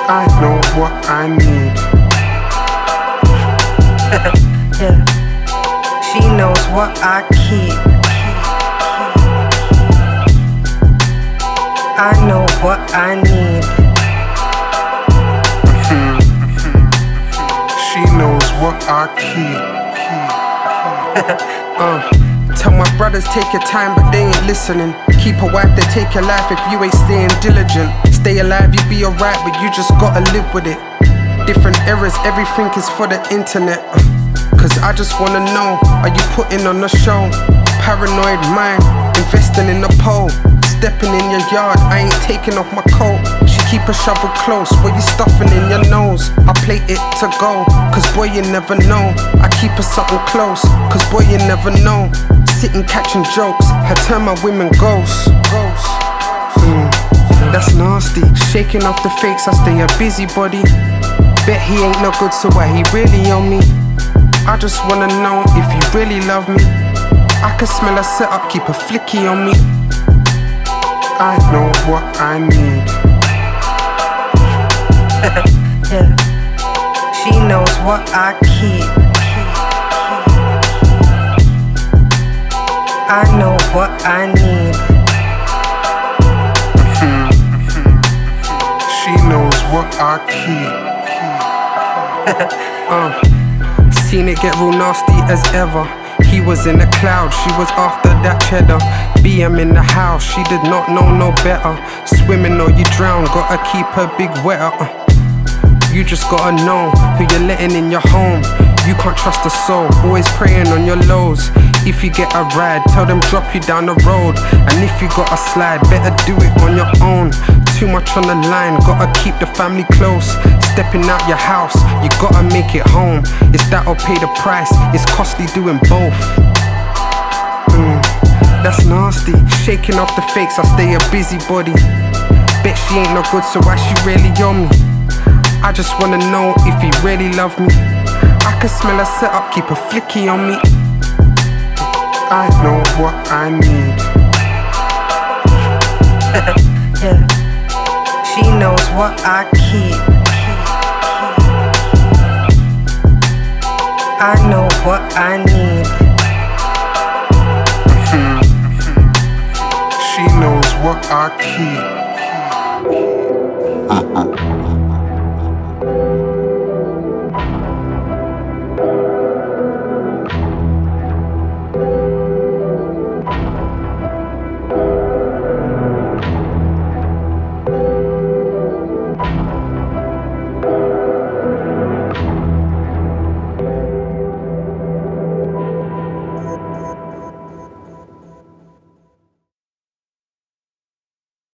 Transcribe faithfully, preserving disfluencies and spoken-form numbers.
I know what I need. Yeah. She knows what I keep. I know what I need. She knows what I keep. uh, tell my brothers take your time, but they ain't listening. Keep a wife, they take your life if you ain't staying diligent. Stay alive, you be alright, but you just gotta live with it. Different eras, everything is for the internet. Cause I just wanna know, are you putting on a show? Paranoid mind, investing in the pole. Stepping in your yard, I ain't taking off my coat. She keep a shovel close, what you stuffing in your nose? I play it to go, cause boy you never know. I keep her something close, cause boy you never know. Sitting catching jokes, I turn my women ghosts. mm, That's nasty, shaking off the fakes, I stay a busybody. Bet he ain't no good, so why he really on me? I just wanna know if you really love me. I can smell a setup, keep a flicky on me. I know what I need. Yeah. She knows what I keep. I know what I need. She knows what I keep. uh, Seen it get real nasty as ever. He was in the cloud, she was after that cheddar. B M in the house, she did not know no better. Swimming or you drown, gotta keep her big wetter. uh. You just gotta know who you're letting in your home. You can't trust a soul, always praying on your lows. If you get a ride, tell them drop you down the road. And if you got a slide, better do it on your own. Too much on the line, gotta keep the family close. Stepping out your house, you gotta make it home. It's that'll pay the price, it's costly doing both. mm, That's nasty, shaking off the fakes, I stay a busybody. Bet she ain't no good, so why she really on me? I just wanna know if he really love me. I can smell a setup, keep a flicky on me. I know what I need. Yeah. She knows what I keep. I know what I need. She knows what I keep. Uh-uh.